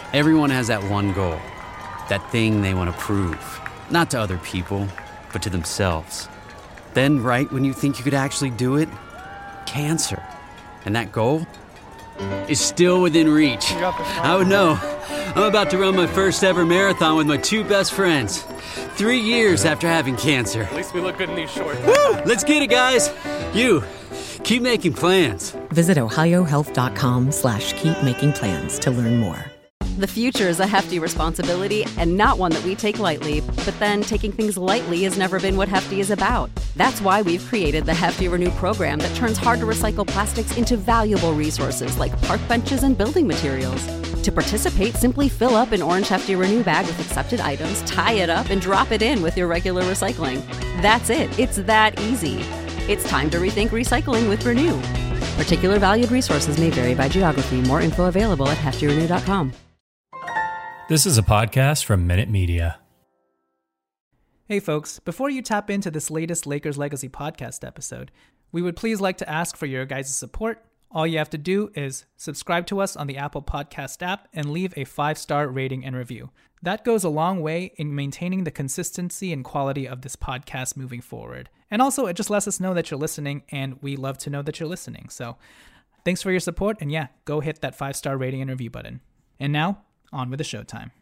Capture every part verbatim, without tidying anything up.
Everyone has that one goal, that thing they want to prove, not to other people, but to themselves. Then, right when you think you could actually do it, cancer. And that goal is still within reach. Oh no, I'm about to run my first ever marathon with my two best friends. Three years after having cancer. At least we look good in these shorts. Woo! Let's get it, guys. You, keep making plans. Visit ohiohealth.com slash keep making plans to learn more. The future is a hefty responsibility and not one that we take lightly. But then taking things lightly has never been what Hefty is about. That's why we've created the Hefty Renew program that turns hard-to-recycle plastics into valuable resources like park benches and building materials. To participate, simply fill up an orange Hefty Renew bag with accepted items, tie it up, and drop it in with your regular recycling. That's it. It's that easy. It's time to rethink recycling with Renew. Particular valued resources may vary by geography. More info available at hefty renew dot com. This is a podcast from Minute Media. Hey folks, before you tap into this latest Lakers Legacy podcast episode, we would please like to ask for your guys' support. All you have to do is subscribe to us on the Apple Podcast app and leave a five-star rating and review. That goes a long way in maintaining the consistency and quality of this podcast moving forward. And also, it just lets us know that you're listening, and we love to know that you're listening. So thanks for your support, and yeah, go hit that five-star rating and review button. And now, on with the showtime.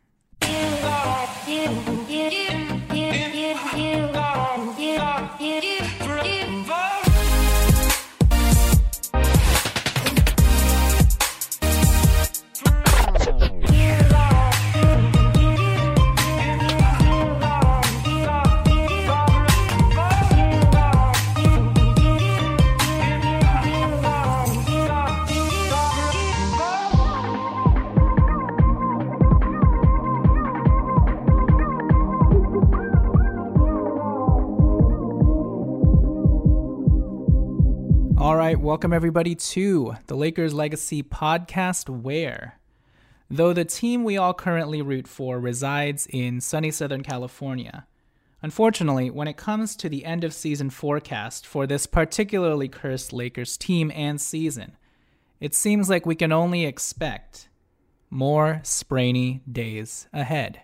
All right, welcome everybody to the Lakers Legacy podcast, where, though the team we all currently root for resides in sunny Southern California, unfortunately, when it comes to the end of season forecast for this particularly cursed Lakers team and season, it seems like we can only expect more sprainy days ahead.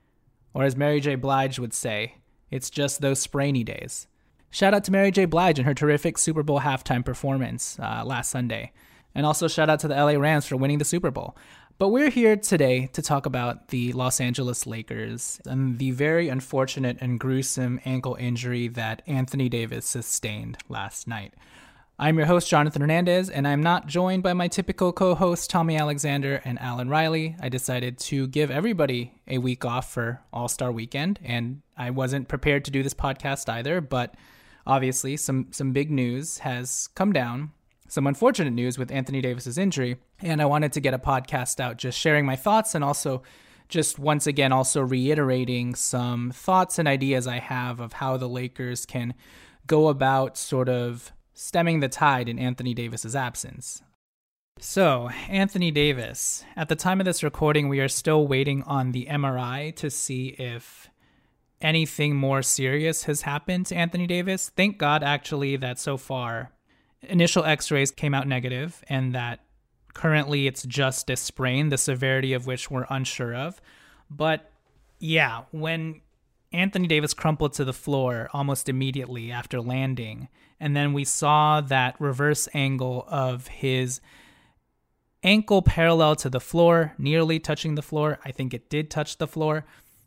Or as Mary J. Blige would say, it's just those sprainy days. Shout out to Mary J. Blige and her terrific Super Bowl halftime performance uh, last Sunday. And also shout out to the L A Rams for winning the Super Bowl. But we're here today to talk about the Los Angeles Lakers and the very unfortunate and gruesome ankle injury that Anthony Davis sustained last night. I'm your host, Jonathan Hernandez, and I'm not joined by my typical co-hosts, Tommy Alexander and Alan Riley. I decided to give everybody a week off for All-Star Weekend, and I wasn't prepared to do this podcast either, but obviously, some some big news has come down, some unfortunate news with Anthony Davis's injury, and I wanted to get a podcast out just sharing my thoughts and also just once again also reiterating some thoughts and ideas I have of how the Lakers can go about sort of stemming the tide in Anthony Davis's absence. So, Anthony Davis, at the time of this recording, we are still waiting on the M R I to see if anything more serious has happened to Anthony Davis. Thank God, actually, that so far initial x-rays came out negative and that currently it's just a sprain, the severity of which we're unsure of. But yeah, when Anthony Davis crumpled to the floor almost immediately after landing, and then we saw that reverse angle of his ankle parallel to the floor, nearly touching the floor. I think it did touch the floor.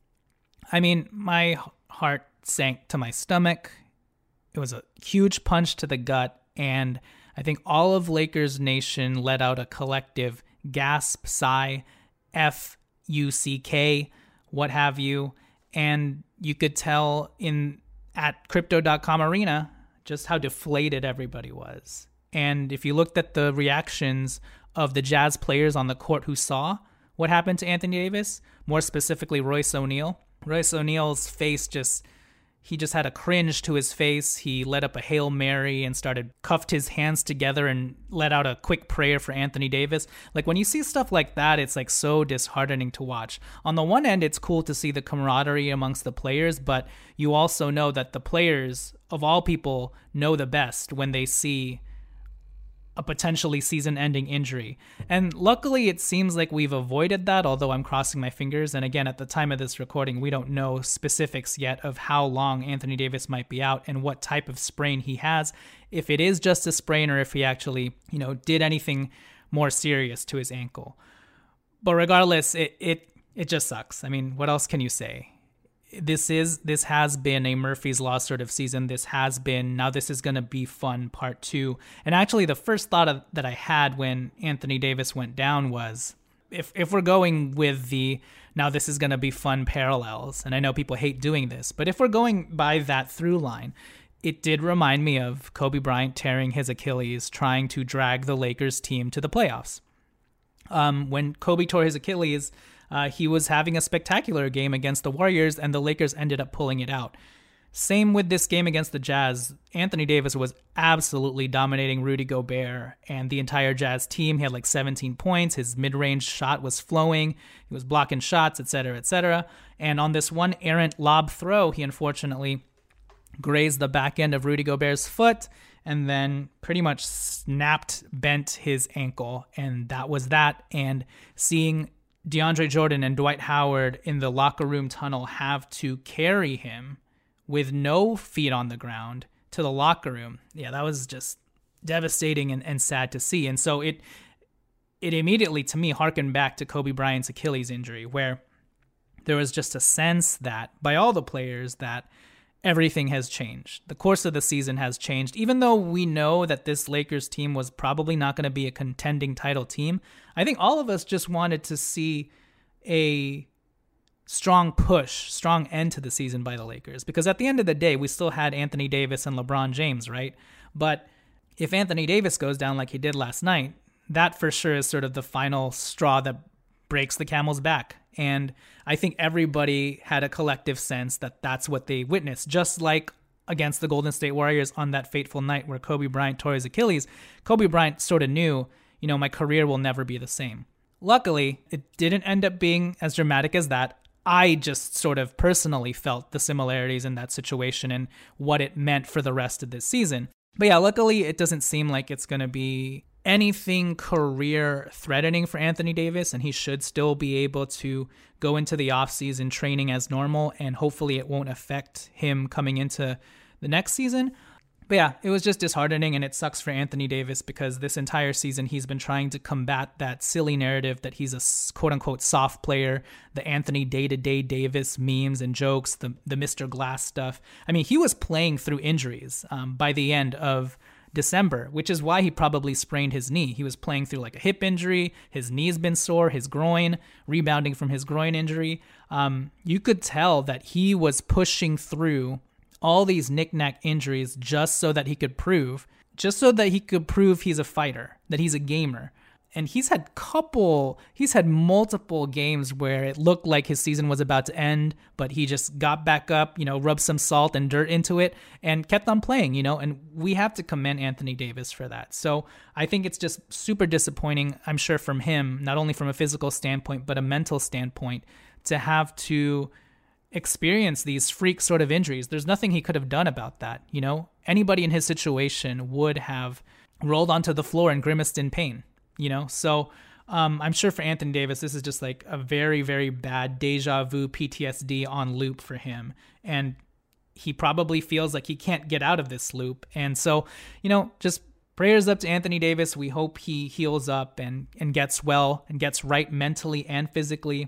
I mean, my heart sank to my stomach. It was a huge punch to the gut, and I think all of Lakers Nation let out a collective gasp, sigh, F U C K, what have you, and you could tell in at Crypto dot com Arena just how deflated everybody was. And if you looked at the reactions of the Jazz players on the court who saw what happened to Anthony Davis, more specifically Royce O'Neal, Royce O'Neal's face just, he just had a cringe to his face. He let up a Hail Mary and started, cuffed his hands together and let out a quick prayer for Anthony Davis. Like when you see stuff like that, it's like so disheartening to watch. On the one end, it's cool to see the camaraderie amongst the players, but you also know that the players, of all people, know the best when they see a potentially season-ending injury. And luckily, it seems like we've avoided that, although I'm crossing my fingers. And again, at the time of this recording, we don't know specifics yet of how long Anthony Davis might be out and what type of sprain he has, if it is just a sprain or if he actually, you know, did anything more serious to his ankle. But regardless, it it it just sucks. I mean, what else can you say? This is this has been a Murphy's Law sort of season. This has been, now this is going to be fun part two. And actually the first thought of, that I had when Anthony Davis went down was, if if we're going with the now this is going to be fun parallels, and I know people hate doing this, but if we're going by that through line, it did remind me of Kobe Bryant tearing his Achilles trying to drag the Lakers team to the playoffs. Um, when Kobe tore his Achilles, Uh, he was having a spectacular game against the Warriors, and the Lakers ended up pulling it out. Same with this game against the Jazz. Anthony Davis was absolutely dominating Rudy Gobert and the entire Jazz team. He had like seventeen points. His mid-range shot was flowing. He was blocking shots, et cetera, et cetera. And on this one errant lob throw, he unfortunately grazed the back end of Rudy Gobert's foot and then pretty much snapped, bent his ankle. And that was that. And seeing DeAndre Jordan and Dwight Howard in the locker room tunnel have to carry him with no feet on the ground to the locker room. Yeah, that was just devastating and, and sad to see. And so it it immediately, to me, harkened back to Kobe Bryant's Achilles injury, where there was just a sense that, by all the players, that everything has changed. The course of the season has changed. Even though we know that this Lakers team was probably not going to be a contending title team, I think all of us just wanted to see a strong push, strong end to the season by the Lakers. Because at the end of the day, we still had Anthony Davis and LeBron James, right? But if Anthony Davis goes down like he did last night, that for sure is sort of the final straw that breaks the camel's back. And I think everybody had a collective sense that that's what they witnessed. Just like against the Golden State Warriors on that fateful night where Kobe Bryant tore his Achilles, Kobe Bryant sort of knew, you know, my career will never be the same. Luckily, it didn't end up being as dramatic as that. I just sort of personally felt the similarities in that situation and what it meant for the rest of this season. But yeah, luckily, it doesn't seem like it's going to be anything career threatening for Anthony Davis, and he should still be able to go into the offseason training as normal, and hopefully it won't affect him coming into the next season. But yeah, it was just disheartening, and it sucks for Anthony Davis because this entire season he's been trying to combat that silly narrative that he's a quote-unquote soft player, the Anthony day-to-day Davis memes and jokes, the, the Mister Glass stuff. I mean, he was playing through injuries um, by the end of December, which is why he probably sprained his knee. He was playing through like a hip injury. His knee's been sore, his groin, rebounding from his groin injury. Um, you could tell that he was pushing through all these knick-knack injuries just so that he could prove, just so that he could prove he's a fighter, that he's a gamer. And he's had couple, he's had multiple games where it looked like his season was about to end, but he just got back up, you know, rubbed some salt and dirt into it and kept on playing, you know, and we have to commend Anthony Davis for that. So I think it's just super disappointing, I'm sure, from him, not only from a physical standpoint, but a mental standpoint, to have to experience these freak sort of injuries. There's nothing he could have done about that, you know? Anybody in his situation would have rolled onto the floor and grimaced in pain. You know, so um, I'm sure for Anthony Davis, this is just like a very, very bad deja vu P T S D on loop for him. And he probably feels like he can't get out of this loop. And so, you know, just prayers up to Anthony Davis. We hope he heals up and, and gets well and gets right mentally and physically.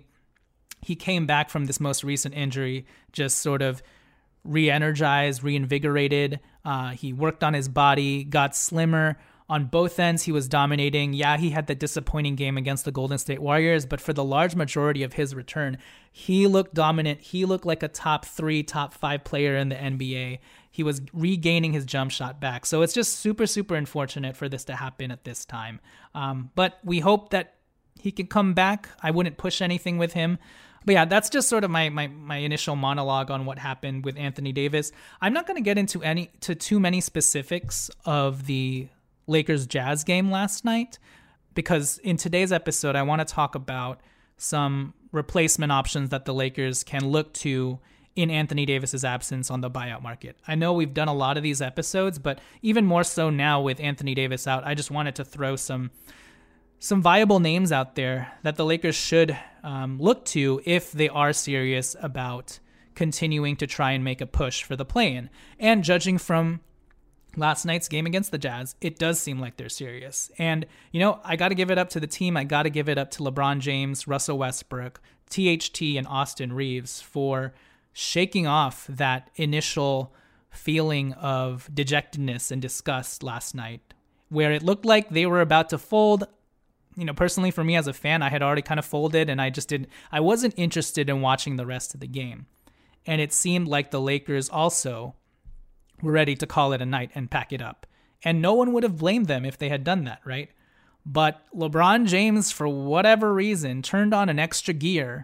He came back from this most recent injury just sort of re-energized, reinvigorated. Uh, he worked on his body, got slimmer. On both ends, he was dominating. Yeah, he had the disappointing game against the Golden State Warriors, but for the large majority of his return, he looked dominant. He looked like a top three, top five player in the N B A. He was regaining his jump shot back. So it's just super, super unfortunate for this to happen at this time. Um, but we hope that he can come back. I wouldn't push anything with him. But yeah, that's just sort of my, my my initial monologue on what happened with Anthony Davis. I'm not going to get into any to too many specifics of the Lakers Jazz game last night, because in today's episode, I want to talk about some replacement options that the Lakers can look to in Anthony Davis's absence on the buyout market. I know we've done a lot of these episodes, but even more so now with Anthony Davis out, I just wanted to throw some some viable names out there that the Lakers should um, look to if they are serious about continuing to try and make a push for the play-in. And judging from last night's game against the Jazz, it does seem like they're serious. And, you know, I got to give it up to the team. I got to give it up to LeBron James, Russell Westbrook, T H T, and Austin Reeves for shaking off that initial feeling of dejectedness and disgust last night, where it looked like they were about to fold. You know, personally for me as a fan, I had already kind of folded and I just didn't, I wasn't interested in watching the rest of the game. And it seemed like the Lakers also were ready to call it a night and pack it up. And no one would have blamed them if they had done that, right? But LeBron James, for whatever reason, turned on an extra gear.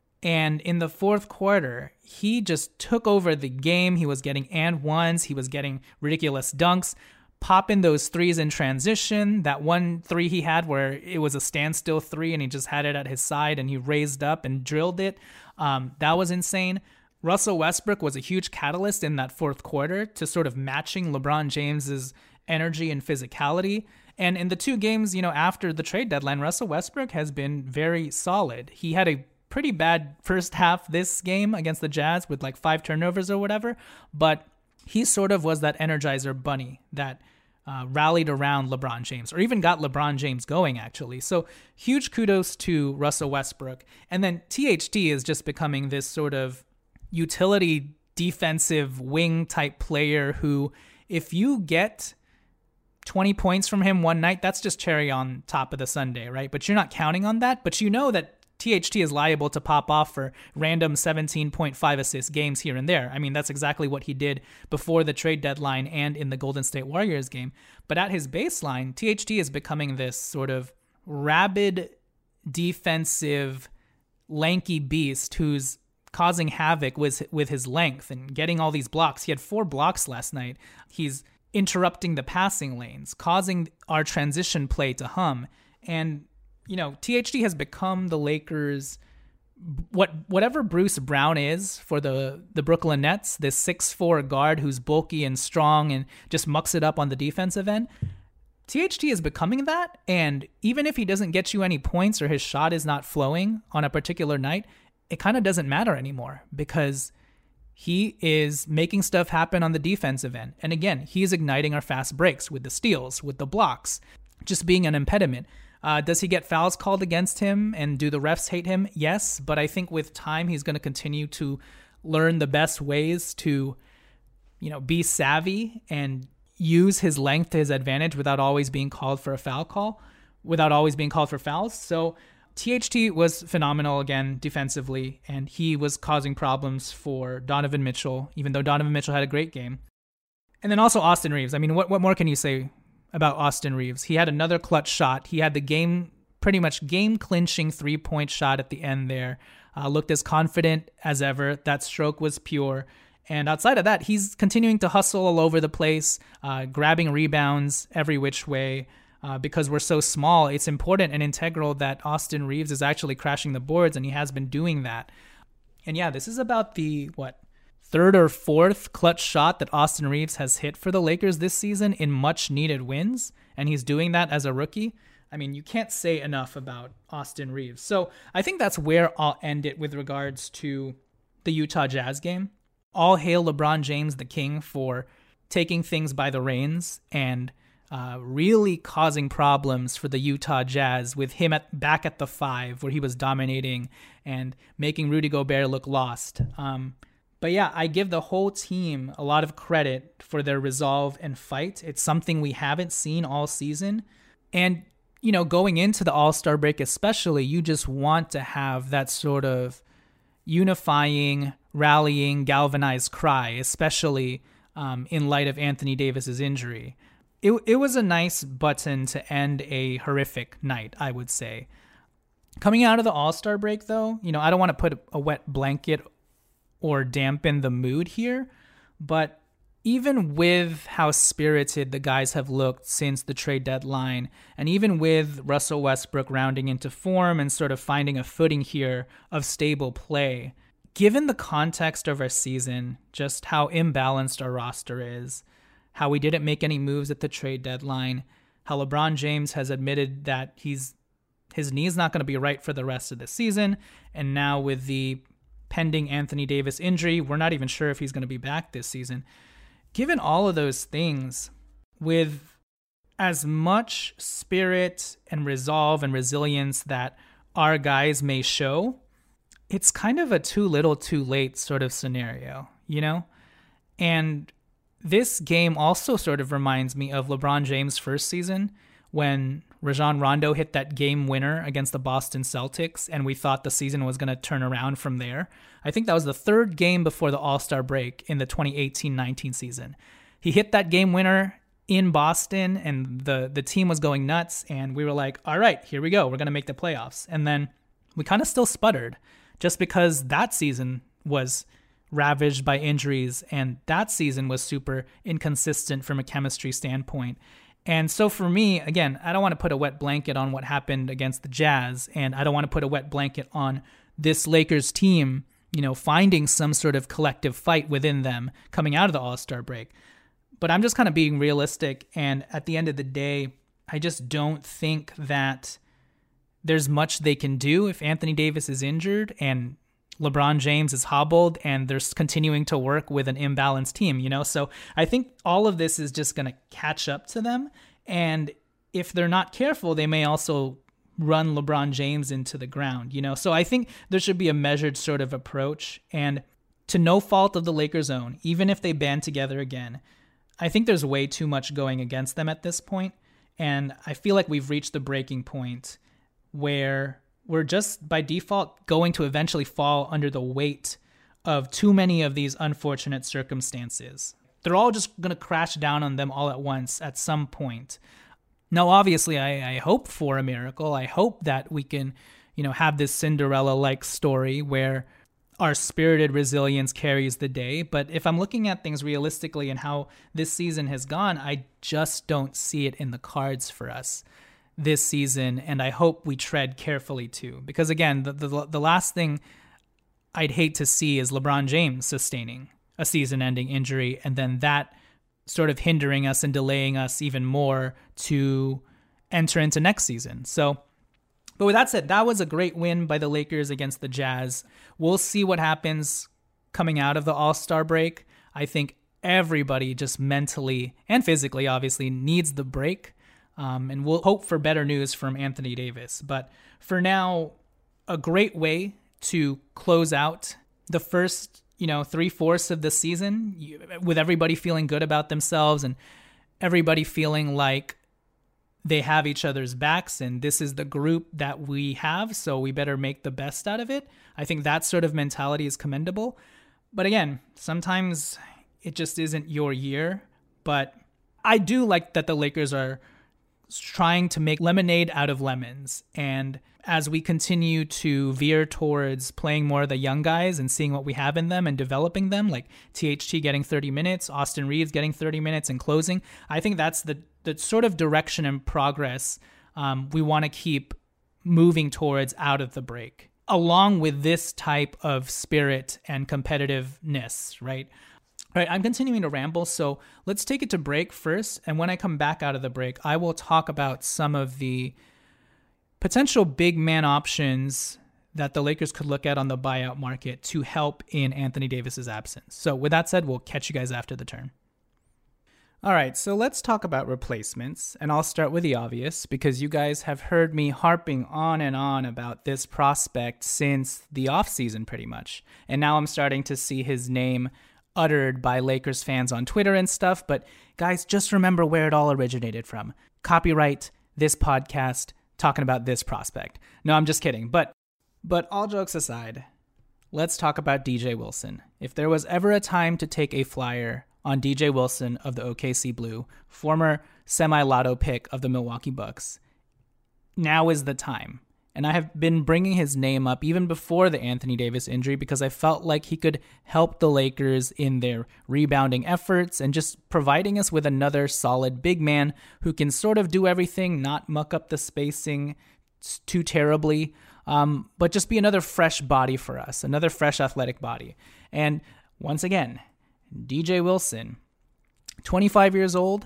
And in the fourth quarter, he just took over the game. He was getting and ones. He was getting ridiculous dunks, popping those threes in transition. That one three he had where it was a standstill three and he just had it at his side and he raised up and drilled it. Um, that was insane. Russell Westbrook was a huge catalyst in that fourth quarter to sort of matching LeBron James's energy and physicality. And in the two games, you know, after the trade deadline, Russell Westbrook has been very solid. He had a pretty bad first half this game against the Jazz with like five turnovers or whatever, but he sort of was that Energizer bunny that uh, rallied around LeBron James, or even got LeBron James going, actually. So huge kudos to Russell Westbrook. And then T H T is just becoming this sort of utility defensive wing type player who, if you get twenty points from him one night, that's just cherry on top of the sundae, right? But you're not counting on that. But you know that T H T is liable to pop off for random seventeen point five assist games here and there. I mean, that's exactly what he did before the trade deadline and in the Golden State Warriors game. But at his baseline, T H T is becoming this sort of rabid, defensive, lanky beast who's causing havoc with, with his length and getting all these blocks. He had four blocks last night. He's interrupting the passing lanes, causing our transition play to hum. And you know, T H T has become the Lakers, what whatever Bruce Brown is for the, the Brooklyn Nets, this six foot four guard who's bulky and strong and just mucks it up on the defensive end. T H T is becoming that, and even if he doesn't get you any points or his shot is not flowing on a particular night, it kind of doesn't matter anymore because he is making stuff happen on the defensive end. And again, he's igniting our fast breaks with the steals, with the blocks, just being an impediment. Uh, does he get fouls called against him and do the refs hate him? Yes, but I think with time he's going to continue to learn the best ways to, you know, be savvy and use his length to his advantage without always being called for a foul call, without always being called for fouls. So T H T was phenomenal again defensively, and he was causing problems for Donovan Mitchell, even though Donovan Mitchell had a great game. And then also Austin Reeves. I mean, what what more can you say about Austin Reeves? He had another clutch shot. He had the game, pretty much game-clinching three-point shot at the end there. Uh, looked as confident as ever. That stroke was pure. And outside of that, he's continuing to hustle all over the place, uh, grabbing rebounds every which way. Uh, because we're so small, it's important and integral that Austin Reeves is actually crashing the boards, and he has been doing that. And yeah, this is about the, what, third or fourth clutch shot that Austin Reeves has hit for the Lakers this season in much-needed wins, and he's doing that as a rookie. I mean, you can't say enough about Austin Reeves. So I think that's where I'll end it with regards to the Utah Jazz game. All hail LeBron James, the king, for taking things by the reins and uh, really causing problems for the Utah Jazz with him at back at the five, where he was dominating and making Rudy Gobert look lost. Um, But yeah, I give the whole team a lot of credit for their resolve and fight. It's something we haven't seen all season. And, you know, going into the All-Star break especially, you just want to have that sort of unifying, rallying, galvanized cry, especially um, in light of Anthony Davis's injury. It, it was a nice button to end a horrific night, I would say. Coming out of the All-Star break, though, you know, I don't want to put a wet blanket or dampen the mood here, but even with how spirited the guys have looked since the trade deadline, and even with Russell Westbrook rounding into form and sort of finding a footing here of stable play, given the context of our season, just how imbalanced our roster is, how we didn't make any moves at the trade deadline, how LeBron James has admitted that he's his knee's not going to be right for the rest of the season, and now with the pending Anthony Davis injury, we're not even sure if he's going to be back this season. Given all of those things, with as much spirit and resolve and resilience that our guys may show, it's kind of a too little too late sort of scenario, you know? And this game also sort of reminds me of LeBron James' first season when Rajon Rondo hit that game winner against the Boston Celtics, and we thought the season was going to turn around from there. I think that was the third game before the All-Star break in the twenty eighteen nineteen season. He hit that game winner in Boston, and the, the team was going nuts, and we were like, all right, here we go. We're going to make the playoffs. And then we kind of still sputtered just because that season was ravaged by injuries, and that season was super inconsistent from a chemistry standpoint. And so for me, again, I don't want to put a wet blanket on what happened against the Jazz, and I don't want to put a wet blanket on this Lakers team, you know, finding some sort of collective fight within them coming out of the All-Star break. But I'm just kind of being realistic, and at the end of the day, I just don't think that there's much they can do if Anthony Davis is injured and LeBron James is hobbled and they're continuing to work with an imbalanced team, you know? So I think all of this is just going to catch up to them. And if they're not careful, they may also run LeBron James into the ground, you know? So I think there should be a measured sort of approach. And to no fault of the Lakers' own, even if they band together again, I think there's way too much going against them at this point. And I feel like we've reached the breaking point where we're just by default going to eventually fall under the weight of too many of these unfortunate circumstances. They're all just going to crash down on them all at once at some point. Now, obviously, I, I hope for a miracle. I hope that we can, you know, have this Cinderella-like story where our spirited resilience carries the day. But if I'm looking at things realistically and how this season has gone, I just don't see it in the cards for us this season, and I hope we tread carefully too. Because again, the, the the last thing I'd hate to see is LeBron James sustaining a season-ending injury, and then that sort of hindering us and delaying us even more to enter into next season. So, but with that said, that was a great win by the Lakers against the Jazz. We'll see what happens coming out of the All-Star break. I think everybody just mentally and physically, obviously, needs the break. Um, and we'll hope for better news from Anthony Davis. But for now, a great way to close out the first, you know, three-fourths of the season with everybody feeling good about themselves and everybody feeling like they have each other's backs and this is the group that we have, so we better make the best out of it. I think that sort of mentality is commendable. But again, sometimes it just isn't your year. But I do like that the Lakers are trying to make lemonade out of lemons. And as we continue to veer towards playing more of the young guys and seeing what we have in them and developing them, like T H T getting thirty minutes, Austin Reeves getting thirty minutes and closing, I think that's the, the sort of direction and progress um, we want to keep moving towards out of the break, along with this type of spirit and competitiveness, right? All right, I'm continuing to ramble, so let's take it to break first. And when I come back out of the break, I will talk about some of the potential big man options that the Lakers could look at on the buyout market to help in Anthony Davis's absence. So with that said, we'll catch you guys after the turn. All right, so let's talk about replacements. And I'll start with the obvious because you guys have heard me harping on and on about this prospect since the offseason pretty much. And now I'm starting to see his name uttered by Lakers fans on Twitter and stuff, but guys, just remember where it all originated from. Copyright this podcast talking about this prospect. No, I'm just kidding. But but all jokes aside, let's talk about D J Wilson. If there was ever a time to take a flyer on D J Wilson of the O K C Blue, former semi-lotto pick of the Milwaukee Bucks, now is the time. And I have been bringing his name up even before the Anthony Davis injury because I felt like he could help the Lakers in their rebounding efforts and just providing us with another solid big man who can sort of do everything, not muck up the spacing too terribly, um, but just be another fresh body for us, another fresh athletic body. And once again, D J Wilson, twenty-five years old,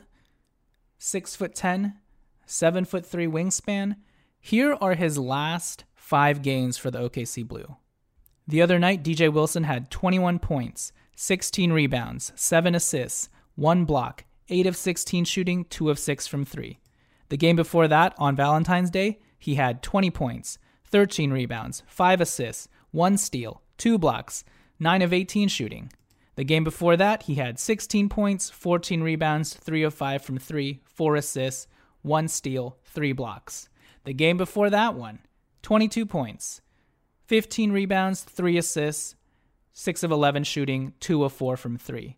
six foot ten, seven foot three wingspan. Here are his last five games for the O K C Blue. The other night, D J Wilson had twenty-one points, sixteen rebounds, seven assists, one block, eight of sixteen shooting, two of six from three. The game before that, on Valentine's Day, he had twenty points, thirteen rebounds, five assists, one steal, two blocks, nine of eighteen shooting. The game before that, he had sixteen points, fourteen rebounds, three of five from three, four assists, one steal, three blocks. The game before that one, twenty-two points, fifteen rebounds, three assists, six of eleven shooting, two of four from three.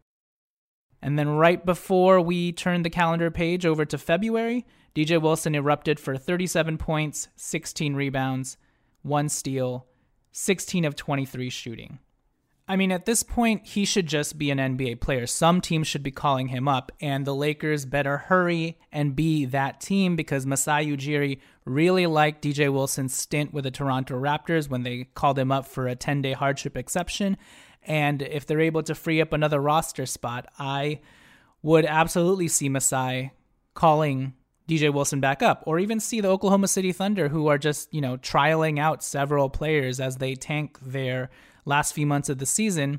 And then right before we turned the calendar page over to February, D J Wilson erupted for thirty-seven points, sixteen rebounds, one steal, sixteen of twenty-three shooting. I mean, at this point, he should just be an N B A player. Some teams should be calling him up, and the Lakers better hurry and be that team, because Masai Ujiri really liked D J Wilson's stint with the Toronto Raptors when they called him up for a ten-day hardship exception. And if they're able to free up another roster spot, I would absolutely see Masai calling D J Wilson back up, or even see the Oklahoma City Thunder, who are just, you know, trialing out several players as they tank their last few months of the season.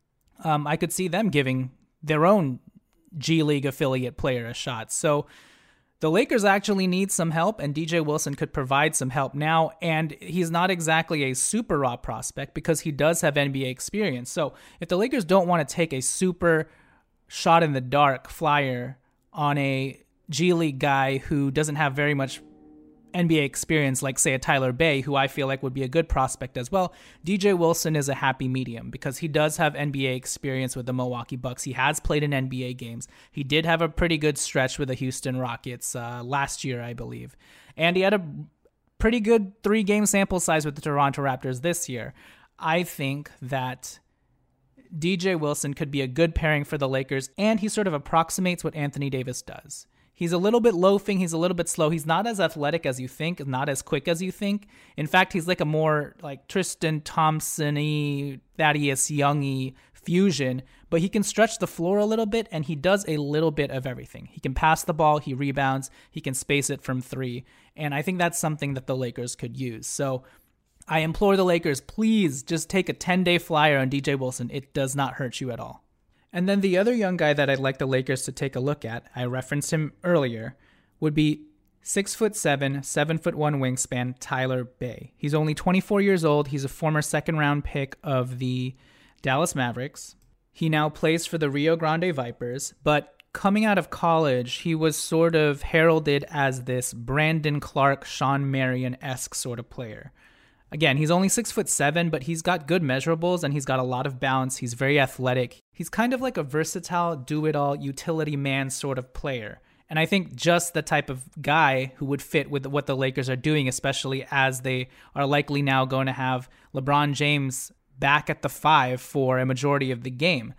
Um, I could see them giving their own G League affiliate player a shot. So the Lakers actually need some help, and D J Wilson could provide some help now. And he's not exactly a super raw prospect because he does have N B A experience. So if the Lakers don't want to take a super shot in the dark flyer on a G League guy who doesn't have very much N B A experience, like say a Tyler Bey, who I feel like would be a good prospect as well, D J Wilson is a happy medium because he does have N B A experience with the Milwaukee Bucks. He has played in N B A games. He did have a pretty good stretch with the Houston Rockets uh, last year, I believe. And he had a pretty good three-game sample size with the Toronto Raptors this year. I think that D J Wilson could be a good pairing for the Lakers, and he sort of approximates what Anthony Davis does. He's a little bit loafing. He's a little bit slow. He's not as athletic as you think, not as quick as you think. In fact, he's like a more like Tristan Thompson-y, Thaddeus Young-y fusion, but he can stretch the floor a little bit, and he does a little bit of everything. He can pass the ball, he rebounds, he can space it from three, and I think that's something that the Lakers could use. So I implore the Lakers, please just take a ten-day flyer on D J Wilson. It does not hurt you at all. And then the other young guy that I'd like the Lakers to take a look at, I referenced him earlier, would be six foot seven, seven foot one wingspan Tyler Bey. He's only twenty-four years old. He's a former second round pick of the Dallas Mavericks. He now plays for the Rio Grande Vipers, but coming out of college, he was sort of heralded as this Brandon Clark, Sean Marion-esque sort of player. Again, he's only six foot seven, but he's got good measurables and he's got a lot of bounce. He's very athletic. He's kind of like a versatile, do-it-all, utility man sort of player. And I think just the type of guy who would fit with what the Lakers are doing, especially as they are likely now going to have LeBron James back at the five for a majority of the game.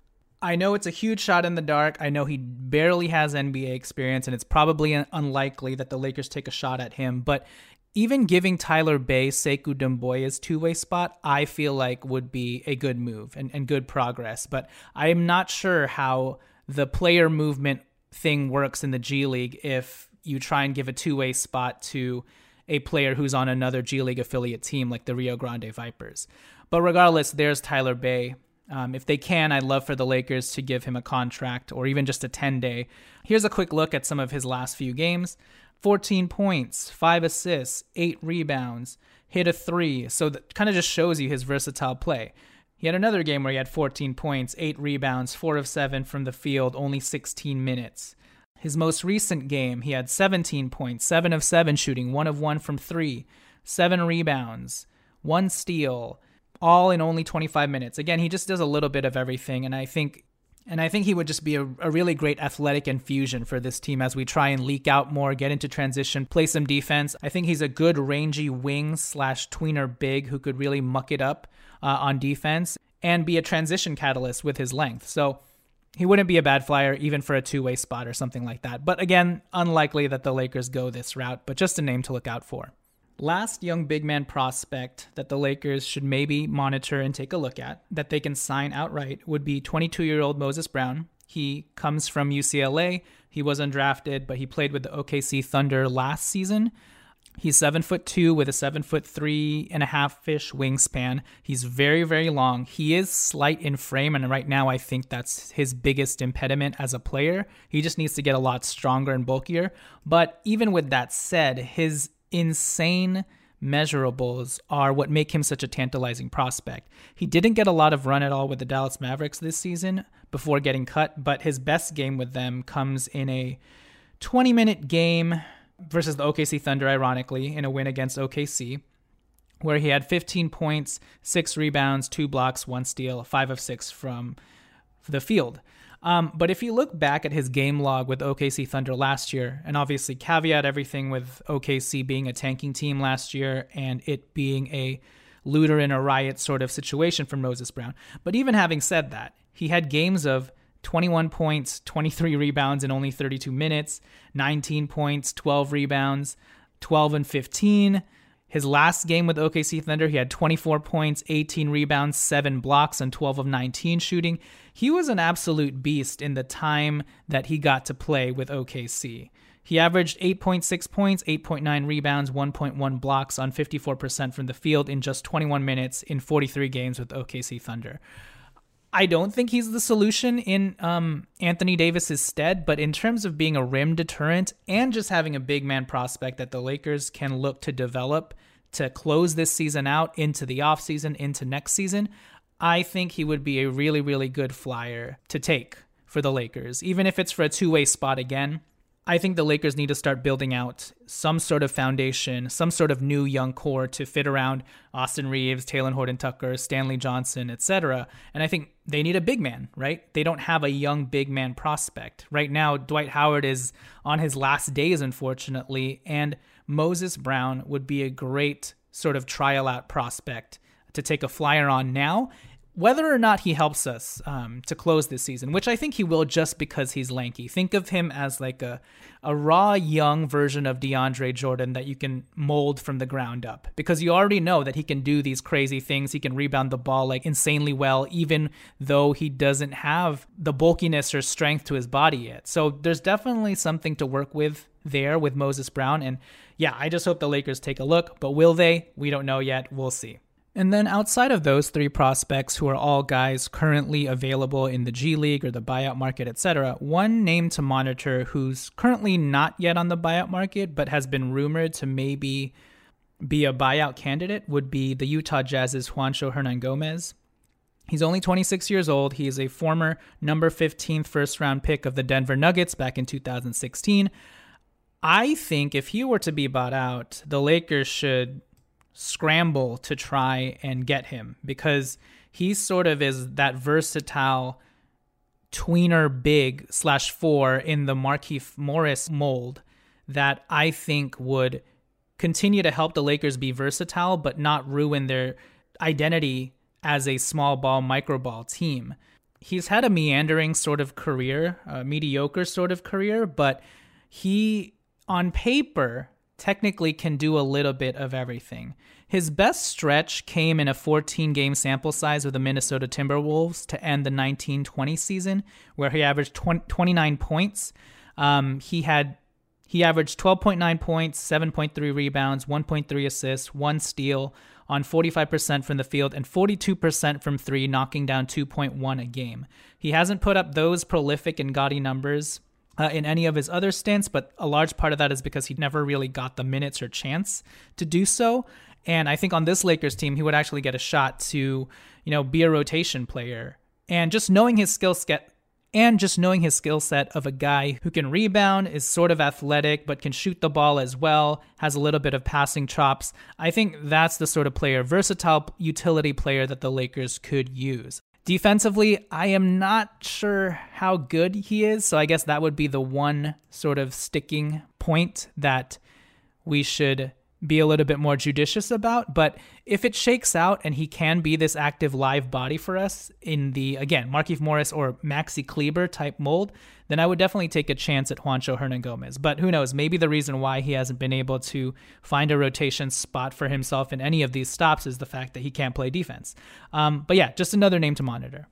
I know it's a huge shot in the dark. I know he barely has N B A experience, and it's probably unlikely that the Lakers take a shot at him, but even giving Tyler Bey Sekou Doumbouya's two-way spot, I feel like would be a good move and, and good progress. But I am not sure how the player movement thing works in the G League if you try and give a two-way spot to a player who's on another G League affiliate team like the Rio Grande Vipers. But regardless, there's Tyler Bey. Um, if they can, I'd love for the Lakers to give him a contract or even just a ten-day. Here's a quick look at some of his last few games. fourteen points, five assists, eight rebounds, hit a three. So that kind of just shows you his versatile play. He had another game where he had fourteen points, eight rebounds, four of seven from the field, only sixteen minutes. His most recent game, he had seventeen points, seven of seven shooting, one of one from three, seven rebounds, one steal, all in only twenty-five minutes. Again, he just does a little bit of everything, and I think And I think he would just be a, a really great athletic infusion for this team as we try and leak out more, get into transition, play some defense. I think he's a good rangy wing slash tweener big who could really muck it up uh, on defense and be a transition catalyst with his length. So he wouldn't be a bad flyer even for a two-way spot or something like that. But again, unlikely that the Lakers go this route, but just a name to look out for. Last young big man prospect that the Lakers should maybe monitor and take a look at, that they can sign outright, would be twenty-two-year-old Moses Brown. He comes from U C L A. He was undrafted, but he played with the O K C Thunder last season. He's seven foot two with a seven foot three and a half-ish wingspan. He's very, very long. He is slight in frame, and right now I think that's his biggest impediment as a player. He just needs to get a lot stronger and bulkier. But even with that said, his insane measurables are what make him such a tantalizing prospect. He didn't get a lot of run at all with the Dallas Mavericks this season before getting cut, but his best game with them comes in a twenty-minute game versus the O K C Thunder, ironically, in a win against O K C, where he had fifteen points, six rebounds, two blocks, one steal, five of six from the field. Um, but if you look back at his game log with O K C Thunder last year, and obviously caveat everything with O K C being a tanking team last year and it being a looter in a riot sort of situation for Moses Brown. But even having said that, he had games of twenty-one points, twenty-three rebounds in only thirty-two minutes, nineteen points, twelve rebounds, twelve and fifteen. His last game with O K C Thunder, he had twenty-four points, eighteen rebounds, seven blocks, and twelve of nineteen shooting. He was an absolute beast in the time that he got to play with O K C. He averaged eight point six points, eight point nine rebounds, one point one blocks on fifty-four percent from the field in just twenty-one minutes in forty-three games with O K C Thunder. I don't think he's the solution in um, Anthony Davis's stead, but in terms of being a rim deterrent and just having a big man prospect that the Lakers can look to develop to close this season out into the offseason, into next season, I think he would be a really, really good flyer to take for the Lakers, even if it's for a two-way spot again. I think the Lakers need to start building out some sort of foundation, some sort of new young core to fit around Austin Reeves, Talen Horton-Tucker, Stanley Johnson, et cetera. And I think they need a big man, right? They don't have a young big man prospect. Right now, Dwight Howard is on his last days, unfortunately, and Moses Brown would be a great sort of trial out prospect to take a flyer on now. Whether or not he helps us um, to close this season, which I think he will just because he's lanky. Think of him as like a, a raw, young version of DeAndre Jordan that you can mold from the ground up. Because you already know that he can do these crazy things. He can rebound the ball like insanely well, even though he doesn't have the bulkiness or strength to his body yet. So there's definitely something to work with there with Moses Brown. And yeah, I just hope the Lakers take a look. But will they? We don't know yet. We'll see. And then outside of those three prospects who are all guys currently available in the G League or the buyout market, et cetera, one name to monitor who's currently not yet on the buyout market but has been rumored to maybe be a buyout candidate would be the Utah Jazz's Juancho Hernangomez. He's only twenty-six years old. He is a former number fifteenth first-round pick of the Denver Nuggets back in two thousand sixteen. I think if he were to be bought out, the Lakers should scramble to try and get him because he sort of is that versatile tweener big slash four in the Markieff Morris mold that I think would continue to help the Lakers be versatile but not ruin their identity as a small ball, micro ball team. He's had a meandering sort of career, a mediocre sort of career, but he, on paper, technically can do a little bit of everything. His best stretch came in a fourteen-game sample size with the Minnesota Timberwolves to end the nineteen twenty season, where he averaged twenty, twenty-nine points. Um, he had he averaged twelve point nine points, seven point three rebounds, one point three assists, one steal on forty-five percent from the field and forty-two percent from three, knocking down two point one a game. He hasn't put up those prolific and gaudy numbers Uh, in any of his other stints, but a large part of that is because he never really got the minutes or chance to do so. And I think on this Lakers team, he would actually get a shot to, you know, be a rotation player. And just knowing his skill set, and just knowing his skill set of a guy who can rebound, is sort of athletic, but can shoot the ball as well, has a little bit of passing chops. I think that's the sort of player, versatile utility player that the Lakers could use. Defensively, I am not sure how good he is, so I guess that would be the one sort of sticking point that we should be a little bit more judicious about. But if it shakes out and he can be this active live body for us in the, again, Markieff Morris or Maxi Kleber type mold, then I would definitely take a chance at Juancho Hernangomez. But who knows, maybe the reason why he hasn't been able to find a rotation spot for himself in any of these stops is the fact that he can't play defense. Um, but yeah, just another name to monitor.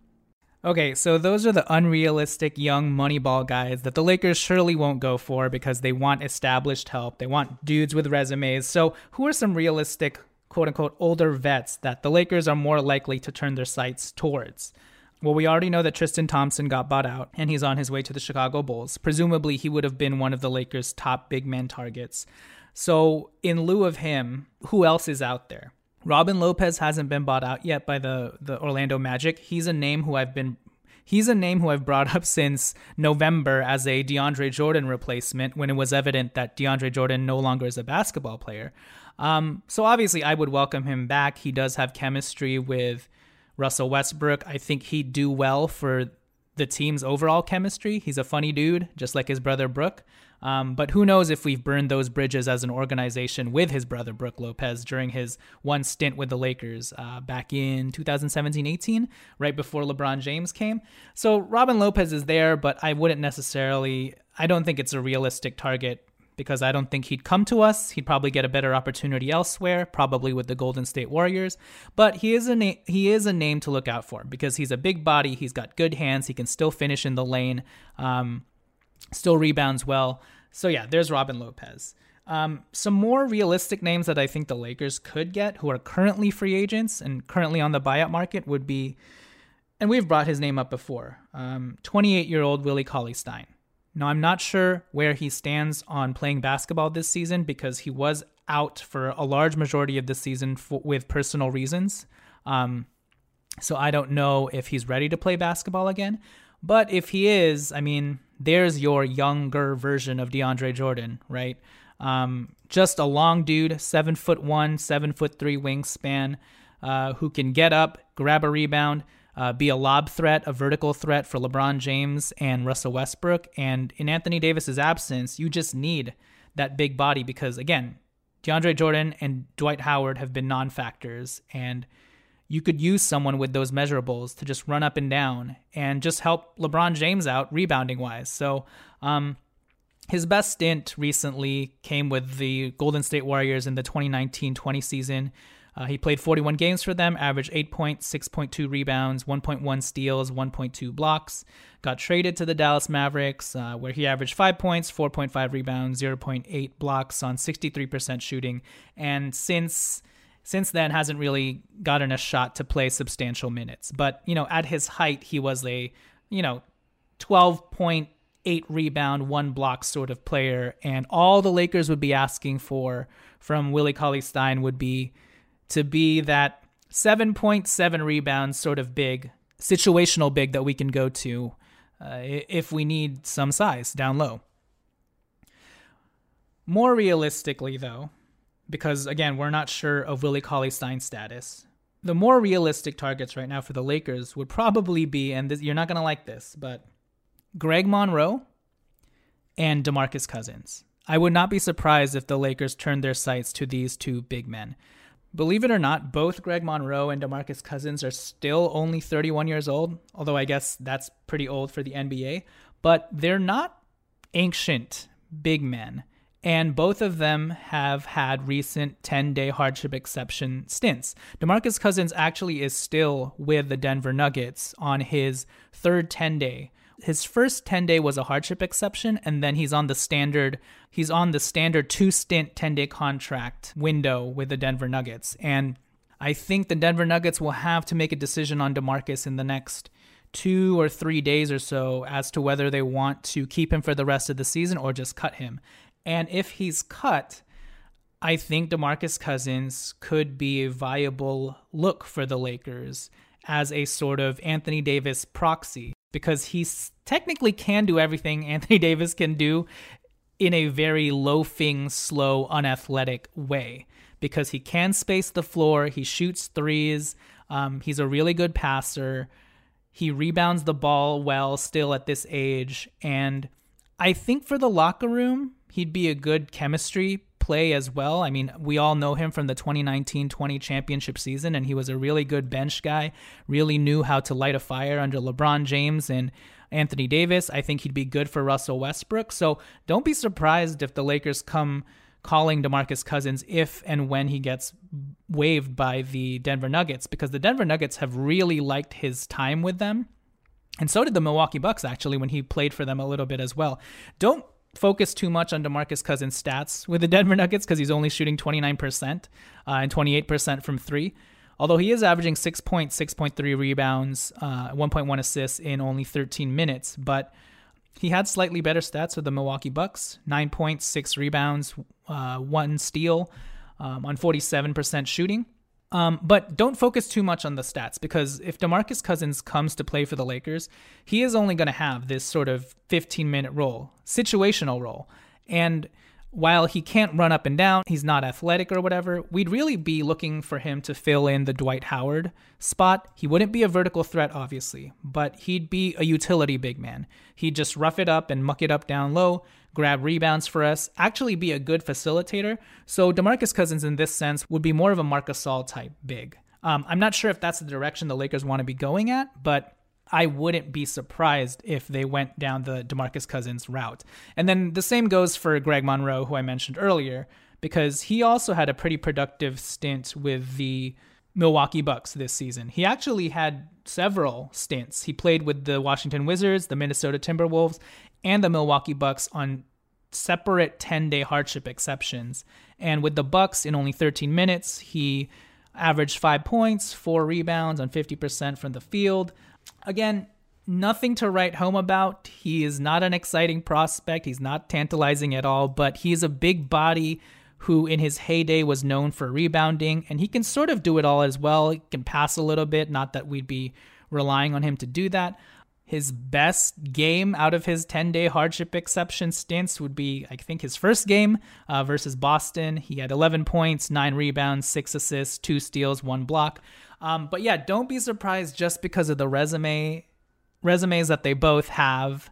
Okay, so those are the unrealistic young Moneyball guys that the Lakers surely won't go for because they want established help. They want dudes with resumes. So who are some realistic, quote-unquote, older vets that the Lakers are more likely to turn their sights towards? Well, we already know that Tristan Thompson got bought out, and he's on his way to the Chicago Bulls. Presumably, he would have been one of the Lakers' top big man targets. So in lieu of him, who else is out there? Robin Lopez hasn't been bought out yet by the, the Orlando Magic. He's a name who I've been he's a name who I've brought up since November as a DeAndre Jordan replacement when it was evident that DeAndre Jordan no longer is a basketball player. Um, so obviously I would welcome him back. He does have chemistry with Russell Westbrook. I think he'd do well for the team's overall chemistry. He's a funny dude, just like his brother Brook. Um, but who knows if we've burned those bridges as an organization with his brother Brook Lopez during his one stint with the Lakers uh, back in two thousand seventeen eighteen, right before LeBron James came. So Robin Lopez is there, but I wouldn't necessarily, I don't think it's a realistic target because I don't think he'd come to us. He'd probably get a better opportunity elsewhere, probably with the Golden State Warriors. But he is a na- he is a name to look out for because he's a big body. He's got good hands. He can still finish in the lane, um, still rebounds well. So yeah, there's Robin Lopez. Um, some more realistic names that I think the Lakers could get who are currently free agents and currently on the buyout market would be, and we've brought his name up before, um, twenty-eight-year-old Willie Cauley-Stein. Now, I'm not sure where he stands on playing basketball this season because he was out for a large majority of the season for, with personal reasons. Um, so I don't know if he's ready to play basketball again. But if he is, I mean, there's your younger version of DeAndre Jordan, right? Um, just a long dude, seven foot one, seven foot three wingspan, uh, who can get up, grab a rebound, uh, be a lob threat, a vertical threat for LeBron James and Russell Westbrook. And in Anthony Davis's absence, you just need that big body because, again, DeAndre Jordan and Dwight Howard have been non-factors, and you could use someone with those measurables to just run up and down and just help LeBron James out rebounding-wise. So um, his best stint recently came with the Golden State Warriors in the twenty nineteen twenty season. Uh, he played forty-one games for them, averaged eight points, six point two rebounds, one point one steals, one point two blocks. Got traded to the Dallas Mavericks, uh, where he averaged five points, four point five rebounds, zero point eight blocks on sixty-three percent shooting. And since... Since then, hasn't really gotten a shot to play substantial minutes. But, you know, at his height, he was a, you know, twelve point eight rebound, one block sort of player. And all the Lakers would be asking for from Willie Cauley-Stein would be to be that seven point seven rebounds sort of big, situational big that we can go to uh, if we need some size down low. More realistically, though, because, again, we're not sure of Willie Cauley-Stein's status. The more realistic targets right now for the Lakers would probably be, and this, you're not going to like this, but Greg Monroe and DeMarcus Cousins. I would not be surprised if the Lakers turned their sights to these two big men. Believe it or not, both Greg Monroe and DeMarcus Cousins are still only thirty-one years old, although I guess that's pretty old for the N B A, but they're not ancient big men. And both of them have had recent ten-day hardship exception stints. DeMarcus Cousins actually is still with the Denver Nuggets on his third ten-day. His first ten-day was a hardship exception, and then he's on the standard he's on the standard two-stint ten-day contract window with the Denver Nuggets. And I think the Denver Nuggets will have to make a decision on DeMarcus in the next two or three days or so as to whether they want to keep him for the rest of the season or just cut him. And if he's cut, I think DeMarcus Cousins could be a viable look for the Lakers as a sort of Anthony Davis proxy, because he technically can do everything Anthony Davis can do in a very loafing, slow, unathletic way, because he can space the floor, he shoots threes, um, he's a really good passer, he rebounds the ball well still at this age, and I think for the locker room, he'd be a good chemistry play as well. I mean, we all know him from the twenty nineteen twenty championship season, and he was a really good bench guy, really knew how to light a fire under LeBron James and Anthony Davis. I think he'd be good for Russell Westbrook. So don't be surprised if the Lakers come calling DeMarcus Cousins if and when he gets waived by the Denver Nuggets, because the Denver Nuggets have really liked his time with them. And so did the Milwaukee Bucks, actually, when he played for them a little bit as well. Don't focus too much on DeMarcus Cousins' stats with the Denver Nuggets because he's only shooting twenty-nine percent uh, and twenty-eight percent from three. Although he is averaging six points, six point three rebounds, uh, one point one assists in only thirteen minutes. But he had slightly better stats with the Milwaukee Bucks, nine points, six rebounds, uh, one steal um, on forty-seven percent shooting. Um, but don't focus too much on the stats, because if DeMarcus Cousins comes to play for the Lakers, he is only going to have this sort of fifteen-minute role, situational role. And while he can't run up and down, he's not athletic or whatever, we'd really be looking for him to fill in the Dwight Howard spot. He wouldn't be a vertical threat, obviously, but he'd be a utility big man. He'd just rough it up and muck it up down low, grab rebounds for us, actually be a good facilitator. So DeMarcus Cousins in this sense would be more of a Marc Gasol type big. Um, I'm not sure if that's the direction the Lakers want to be going at, but I wouldn't be surprised if they went down the DeMarcus Cousins route. And then the same goes for Greg Monroe, who I mentioned earlier, because he also had a pretty productive stint with the Milwaukee Bucks this season. He actually had several stints. He played with the Washington Wizards, the Minnesota Timberwolves, and the Milwaukee Bucks on separate ten-day hardship exceptions. And with the Bucks, in only thirteen minutes, he averaged five points, four rebounds on fifty percent from the field. Again, nothing to write home about. He is not an exciting prospect. He's not tantalizing at all, but he's a big body who in his heyday was known for rebounding, and he can sort of do it all as well. He can pass a little bit, not that we'd be relying on him to do that. His best game out of his ten-day hardship exception stints would be, I think, his first game uh, versus Boston. He had eleven points, nine rebounds, six assists, two steals, one block. Um, but yeah, don't be surprised just because of the resume resumes that they both have,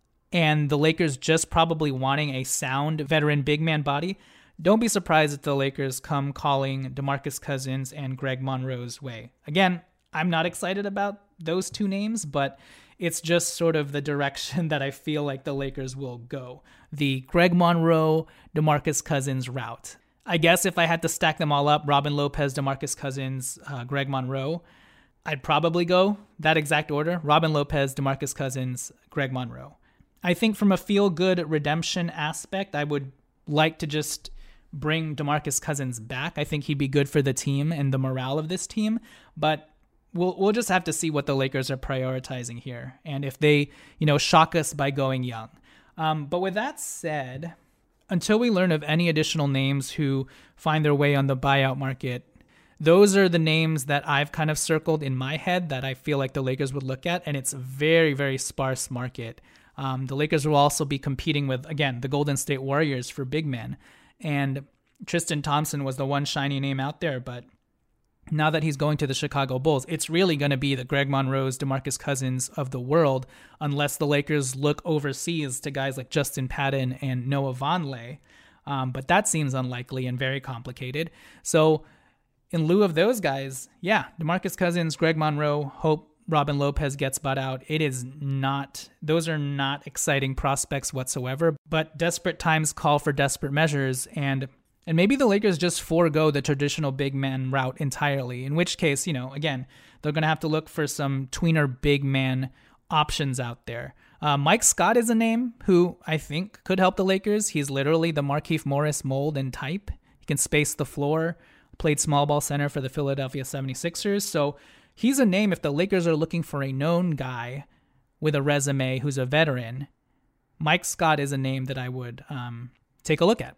and the Lakers just probably wanting a sound veteran big man body. Don't be surprised if the Lakers come calling DeMarcus Cousins and Greg Monroe's way. Again, I'm not excited about those two names, but it's just sort of the direction that I feel like the Lakers will go. The Greg Monroe, DeMarcus Cousins route. I guess if I had to stack them all up, Robin Lopez, DeMarcus Cousins, uh, Greg Monroe, I'd probably go that exact order. Robin Lopez, DeMarcus Cousins, Greg Monroe. I think from a feel-good redemption aspect, I would like to just bring DeMarcus Cousins back. I think he'd be good for the team and the morale of this team, but we'll we'll just have to see what the Lakers are prioritizing here, and if they, you know, shock us by going young. Um, but with that said, until we learn of any additional names who find their way on the buyout market, those are the names that I've kind of circled in my head that I feel like the Lakers would look at, and it's a very, very sparse market. Um, the Lakers will also be competing with, again, the Golden State Warriors for big men, and Tristan Thompson was the one shiny name out there, but now that he's going to the Chicago Bulls, it's really going to be the Greg Monroes, DeMarcus Cousins of the world, unless the Lakers look overseas to guys like Justin Patton and Noah Vonleh. Um, but that seems unlikely and very complicated. So in lieu of those guys, yeah, DeMarcus Cousins, Greg Monroe, hope Robin Lopez gets bought out. It is not, those are not exciting prospects whatsoever, but desperate times call for desperate measures, and And maybe the Lakers just forego the traditional big man route entirely, in which case, you know, again, they're going to have to look for some tweener big man options out there. Uh, Mike Scott is a name who I think could help the Lakers. He's literally the Markieff Morris mold and type. He can space the floor, played small ball center for the Philadelphia seventy-sixers. So he's a name if the Lakers are looking for a known guy with a resume who's a veteran. Mike Scott is a name that I would um, take a look at.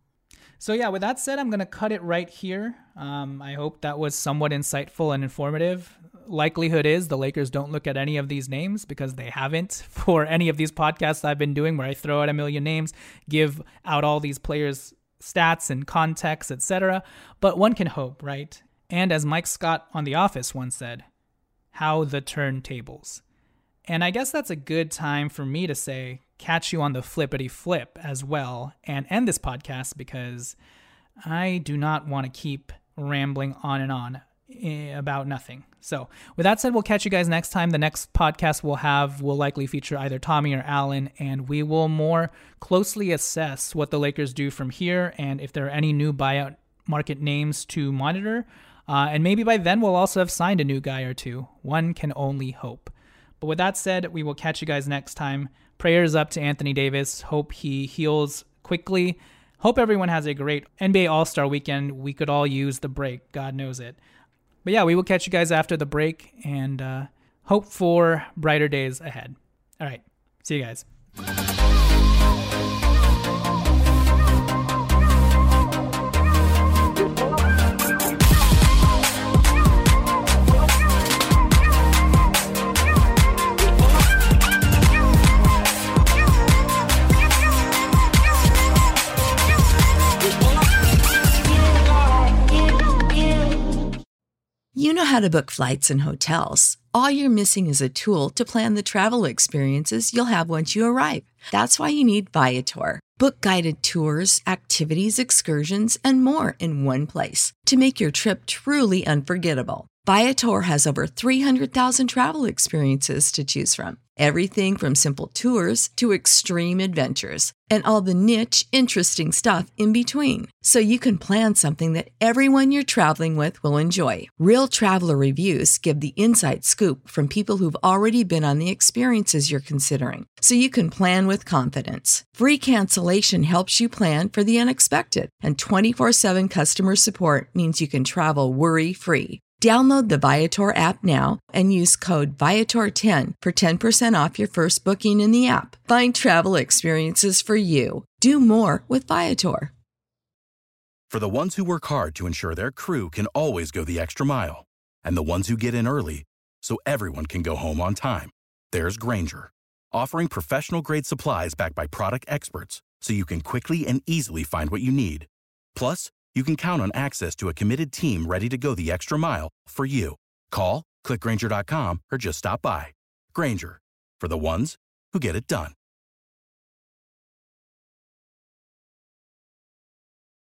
So yeah, with that said, I'm going to cut it right here. Um, I hope that was somewhat insightful and informative. Likelihood is the Lakers don't look at any of these names because they haven't for any of these podcasts I've been doing where I throw out a million names, give out all these players' stats and context, et cetera. But one can hope, right? And as Mike Scott on The Office once said, how the turntables. And I guess that's a good time for me to say, catch you on the flippity flip as well and end this podcast because I do not want to keep rambling on and on about nothing. So with that said, we'll catch you guys next time. The next podcast we'll have will likely feature either Tommy or Alan, and we will more closely assess what the Lakers do from here and if there are any new buyout market names to monitor. Uh, and maybe by then we'll also have signed a new guy or two. One can only hope. But with that said, we will catch you guys next time. Prayers up to Anthony Davis. Hope he heals quickly. Hope everyone has a great N B A All-Star weekend. We could all use the break. God knows it. But yeah, we will catch you guys after the break and uh, hope for brighter days ahead. All right. See you guys. You know how to book flights and hotels. All you're missing is a tool to plan the travel experiences you'll have once you arrive. That's why you need Viator. Book guided tours, activities, excursions, and more in one place to make your trip truly unforgettable. Viator has over three hundred thousand travel experiences to choose from. Everything from simple tours to extreme adventures and all the niche, interesting stuff in between. So you can plan something that everyone you're traveling with will enjoy. Real traveler reviews give the inside scoop from people who've already been on the experiences you're considering. So you can plan with confidence. Free cancellation helps you plan for the unexpected. And twenty-four seven customer support means you can travel worry-free. Download the Viator app now and use code Viator ten for ten percent off your first booking in the app. Find travel experiences for you. Do more with Viator. For the ones who work hard to ensure their crew can always go the extra mile, and the ones who get in early so everyone can go home on time, there's Grainger, offering professional-grade supplies backed by product experts so you can quickly and easily find what you need. Plus, you can count on access to a committed team ready to go the extra mile for you. Call, click Grainger dot com, or just stop by. Grainger, for the ones who get it done.